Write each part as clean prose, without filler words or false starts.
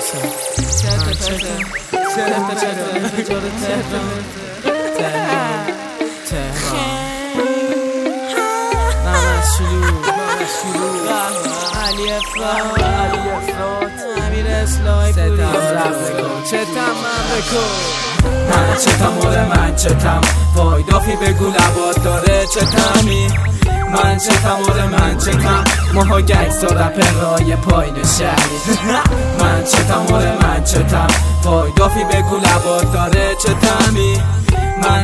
من چتم من چتم وایدافی بگو لبات داره چتمی من چتم من چتم ماها گنگستر رپرای پایین شهری من چتم من وایدافی بگو لبات داره چتمی من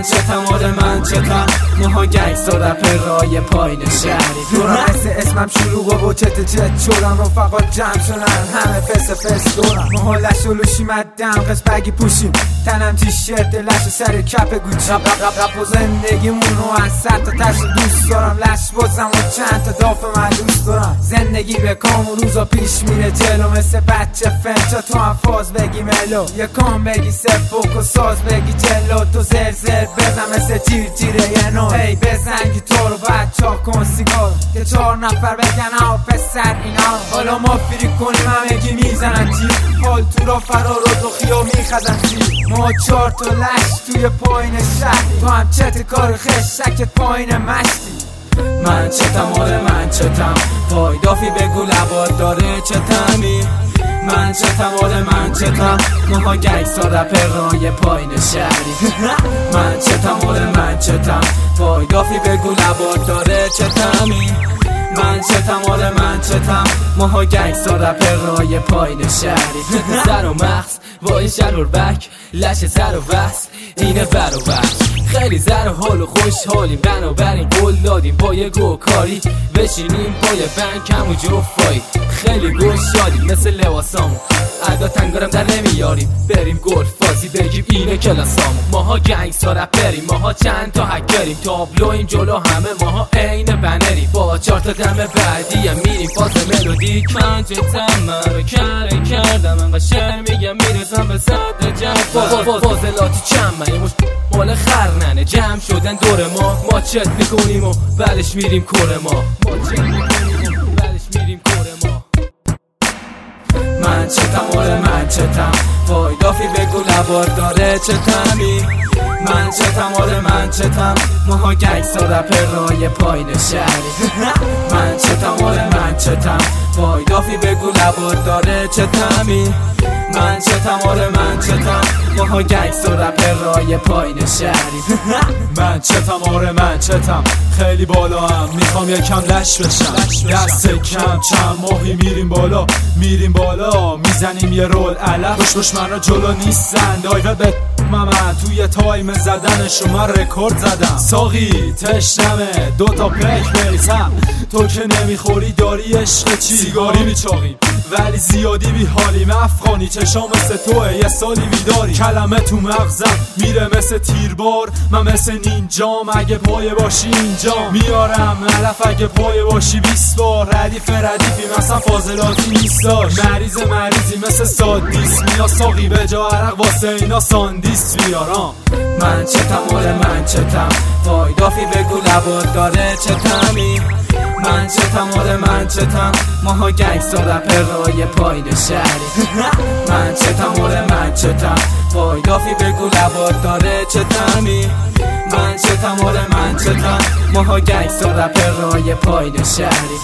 چتم ماها گنگستر رپرای پایین شهری دورم اسمم شلوغه و چت شدم رفقات جمع شدن همه فس دورم ماها لشولوشی مدم قسبگی پوشیم تنم تیشرت لش سر کپ گوچی رپ و زندگیمونو از سر تا تش دوست دارم لش بازم و چند تا داف من دوست دارم زندگی به کام و روزا پیش میره جلو مثل بچه فنچا تو هم فاز بگی ملو یه کام بگی سفوک و ساز بگی جلو تو زر بزن مثل جیره یه نو هی بزنگی تو رو بچه ها کن سیگار که 4 نفر بگن ها پسر اینا حالا ما فری کنیم همگی میزنن جیب حال تو را فرار و تو خیا میخزن جیب ما 4 تا لش توی پایین شهر تو هم چت کار خشکت پایین مشتی من چتم وایدافی بگو لبات داره چتمی من چتم ماها گنگستر رپرای پایین شهری من چتم وایدافی بگو لبات داره چتمی من چتم ماها گنگستر رپرای پایین شهری سر و مغز وای شلور بک لش سر و وست اینه بر و بک خیلی زر و حال و خوشحالیم بنابراین قول دادیم با یه گوکاری بشینیم پای بنک همون جفایی خیلی گوش شادیم مثل لباسامون ادا تنگارم در نمیاریم بریم گلف بازی بگیم اینه کلاسامون ماها گنگستر رپریم ماها چند تا هکریم تابلویم جلو همه ماها عین بنریم با 4 تا دم بعدی میریم فاز ملودی من چتم من رو کردم انقدر شعر میگم میرسم به صدر جنب فاضلاتی چند من مال خرننه جمع شدن دور ما چت میکنیم و بعدش میریم کور ما من چتم وایدافی بگو لبات داره چتمی من چتم ماها گنگستر رپرای پایین شهری من چتم وایدافی بگو لبات داره چتمی من چتم ماها گنگستر رپرای پایین شهری من چتم خیلی بالا هم میخوام یکم لش بشم دست کم چند ماهی میریم بالا میزنیم یه رول علف بش من جلو نیستن دایوه به من توی تایم زدنشو من رکورد زدم ساقی تشنمه 2 تا پک بریزم تو که نمیخوری داری عشق چی سیگاری میچاقیم ولی زیادی بی حالیم افغانی چشام مثل توه یه سالی بیداری کلمه تو مغزم میره مثل تیربار من مثل نینجام اگه پای باشی اینجا میارم علف اگه پای باشی 20 بار ردیفی مثلا فاضلاتی نیستاش مریضی مثل سادیس میا ساقی به جا عرق واسه اینا ساندیس بیارم من چتم وایدافی بگو لبات داره چتمی من چتم ماها گنگستر رپرای پایین شهری من چتم وایدافی بگو لبات داره چتمی من چتم ماها گنگستر رپرای پایین شهری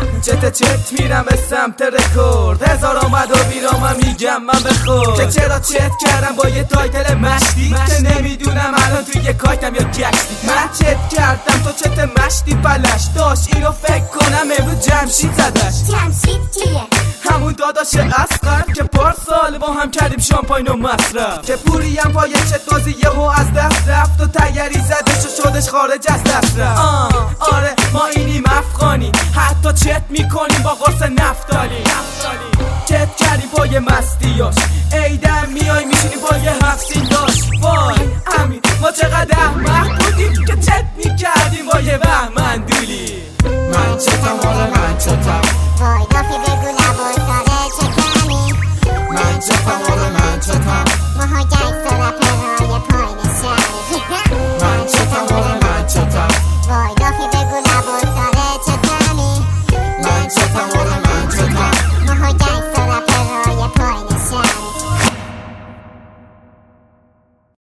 چت میرم به سمت رکورد هزار آمد و بیرام من میگم من بخور که چرا چت کردم با یه تایتل مشتی که نمیدونم الان توی یه کایتم یا گشتی من چت کردم تو چت مشتی بلش داشت اینو فکر کنم امروز جمشید زدش جمشید کیه؟ همون داداش اصغر که پارسال با هم کردیم شامپاین و مصرف که پوریم پای چت بازی یهو از دست رفت و تگری زدش و شدش خارج از دست رفت آره ما اینیم افغانی حتی چت میکنیم با قرص نفتالی چت کردیم پای مستیاش ایدم میای میشینیم پای هفسین داشت وای امین ما چقدر احمق بودیم که چت میکردیم پای بهمن دولی من چتم وایدافی بگو لبات داره چتمی من چتم ماها گنگستر رپرای پایین شهری من چتم